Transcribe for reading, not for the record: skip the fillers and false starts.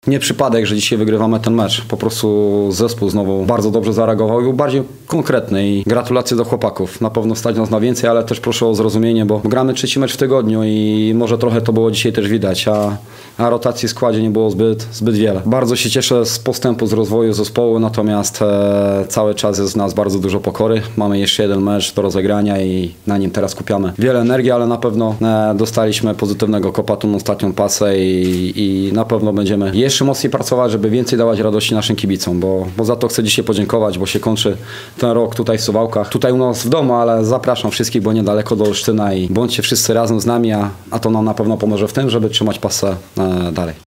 Nie przypadek, że dzisiaj wygrywamy ten mecz. Po prostu zespół znowu bardzo dobrze zareagował i był bardziej konkretny i gratulacje do chłopaków. Na pewno stać nas na więcej, ale też proszę o zrozumienie, bo gramy trzeci mecz w tygodniu i może trochę to było dzisiaj też widać, a rotacji w składzie nie było zbyt wiele. Bardzo się cieszę z postępu, z rozwoju zespołu, natomiast cały czas jest w nas bardzo dużo pokory. Mamy jeszcze jeden mecz do rozegrania i na nim teraz kupiamy wiele energii, ale na pewno dostaliśmy pozytywnego kopa tą ostatnią pasę i na pewno będziemy jeszcze mocniej pracować, żeby więcej dawać radości naszym kibicom, bo za to chcę dzisiaj podziękować, bo się kończy ten rok tutaj w Suwałkach, tutaj u nas w domu, ale zapraszam wszystkich, bo niedaleko do Olsztyna i bądźcie wszyscy razem z nami, a to nam na pewno pomoże w tym, żeby trzymać pasę dalej.